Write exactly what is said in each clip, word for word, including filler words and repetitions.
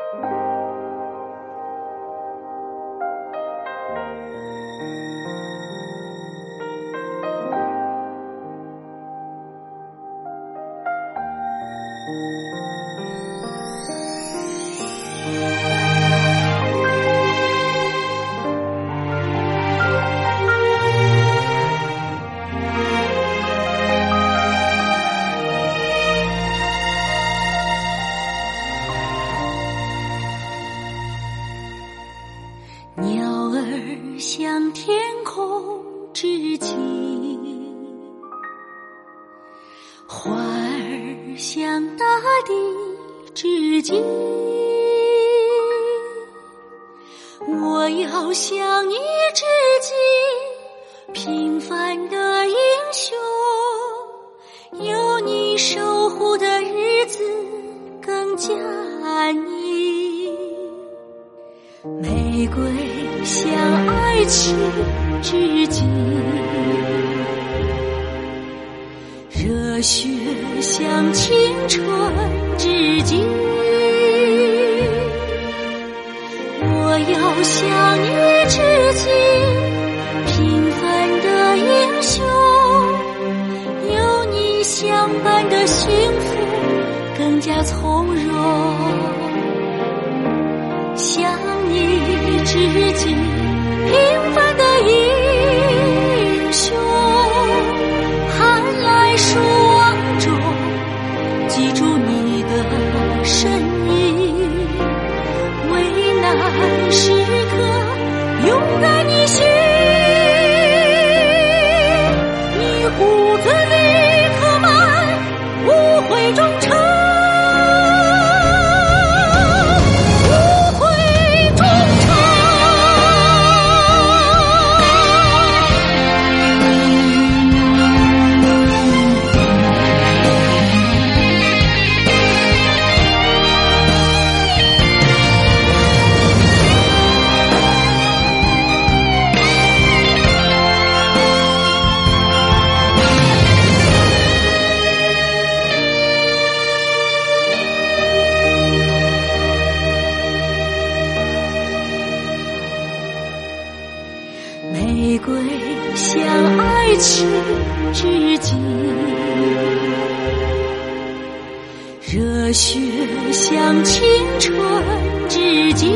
鸟儿向天空致敬，花儿向大地致敬，我要向你致敬，平凡的英雄，有你守护的日子更加安逸。玫瑰向爱情致敬，热血向青春致敬，我要向你致敬，平凡的英雄，有你相伴的幸福更加从容。向你致敬，平凡的英雄，寒来暑往中记住你的身影，危难时刻勇敢逆行，你骨子里刻满无悔忠诚。玫瑰向爱情致敬，热血向青春致敬，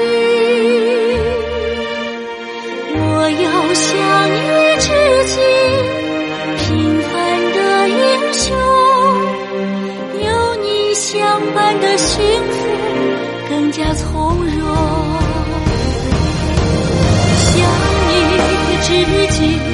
我要向你致敬，平凡的英雄，有你相伴的幸福更加从容。致敬。